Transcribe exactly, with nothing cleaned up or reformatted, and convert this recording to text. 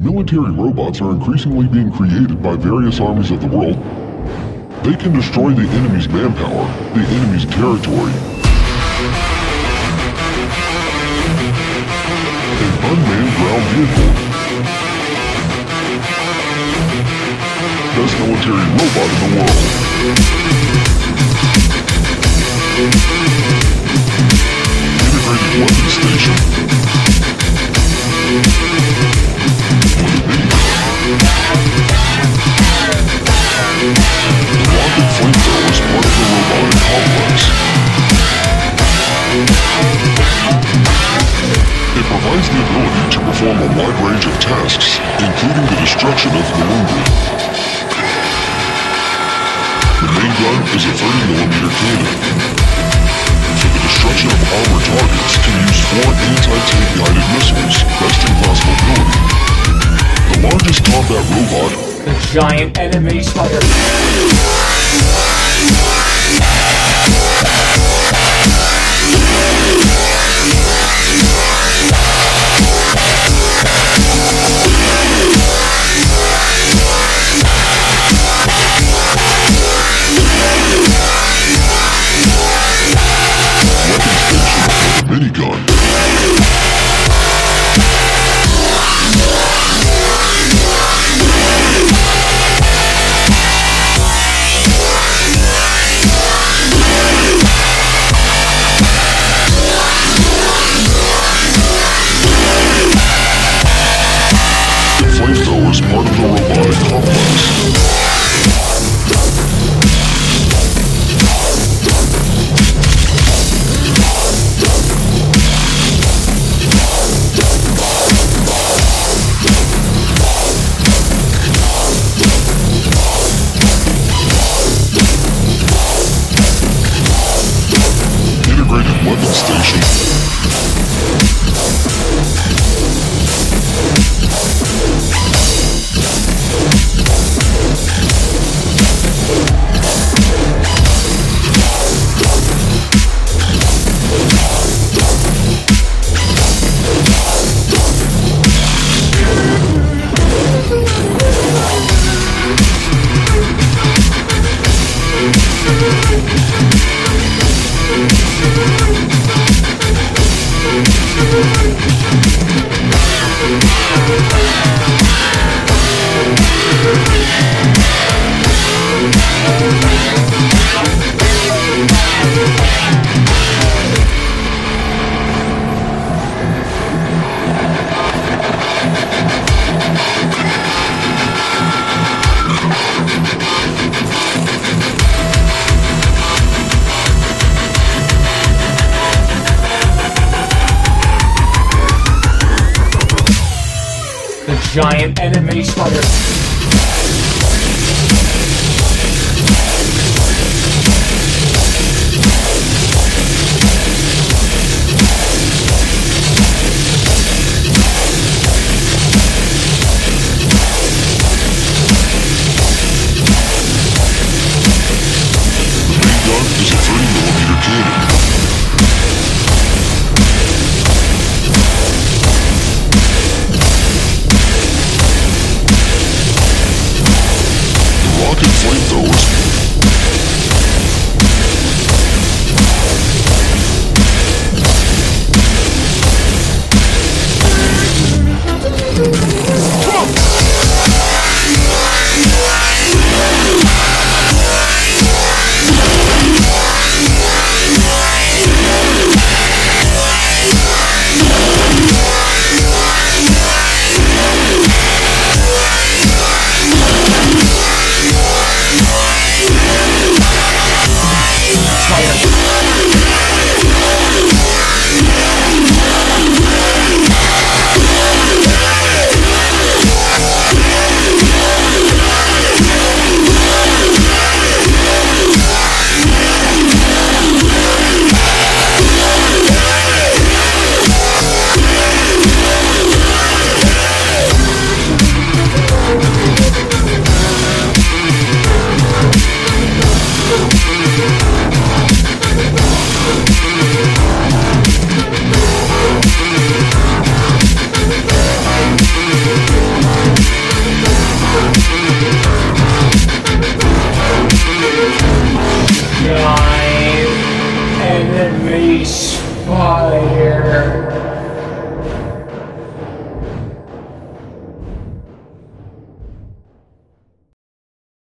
Military robots are increasingly being created by various armies of the world. They can destroy the enemy's manpower, the enemy's territory, an unmanned ground vehicle. Best military robot in the world. Integrated weapon station. The rocket flamethrower is part of the robotic complex. It provides the ability to perform a wide range of tasks, including the destruction of Malungu. The main gun is a thirty millimeter cannon. For the destruction of armored targets, can use four anti-tank guided missiles, best-in-class mobility. The largest combat robot, the giant enemy spider. Minigun. The flamethrower is part of the robotic complex. Weapon station. Giant enemy spider. The main gun is a thirty millimeter cannon. Ceasefire.